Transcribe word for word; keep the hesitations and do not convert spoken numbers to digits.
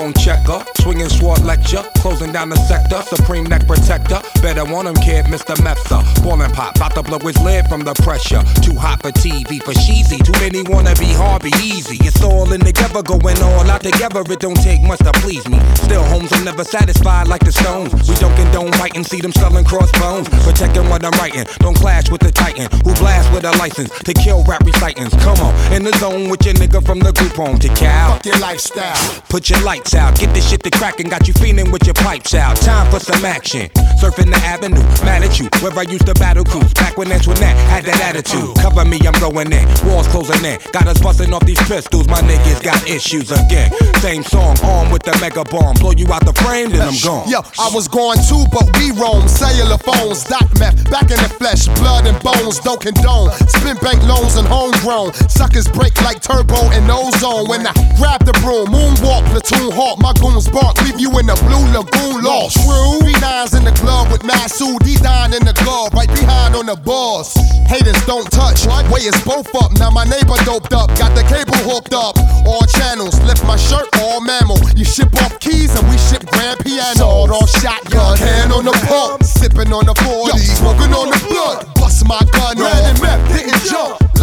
bone checker, swinging sword lecture, closing down the sector, supreme neck protector. Better want him, kid, Mister Mepsa. Ballin' pop, bout to blow his lid from the pressure. Too hot for T V, for cheesy. Too many wanna be hard, be easy. It's all in together, going all out together. It don't take much to please me. Still, homes are never satisfied like the Stones. We don't condone fighting, see them selling crossbones. Protecting what I'm writing, don't clash with the titan who blast with a license to kill rap recitants. Come on, in the zone with your nigga from the group home to Cal. Fuck your lifestyle. Put your lights out, get this shit to crackin', got you feeling with your pipes out. Time for some action. Surfing the avenue, mad at you, where I used to battle cruise. Back when Antoinette had that attitude. Cover me, I'm going in, walls closing in. Got us busting off these pistols, my niggas got issues again. Same song, armed with the mega bomb. Blow you out the frame, then I'm gone. Yo, I was going too, but we roam. Cellular phones, doc meth, back in the flesh, blood and bones, don't condone. Spin bank loans and homegrown. Suckers break like turbo and ozone. When I grab the broom, moonwalk, platoon hawk, my goons bark, leave you in the blue lagoon lost. True. Three nines in the glove with Masu, D nine in the glove, right behind on the boss. Haters don't touch, way is both up. Now my neighbor doped up, got the cable hooked up. All channels, lift my shirt, all mammal. You ship off keys and we ship grand piano. Sawed off shotgun, hand on the pump, sipping on the forty, smoking on the blood. Bust my gun, ran and meth, didn't jump.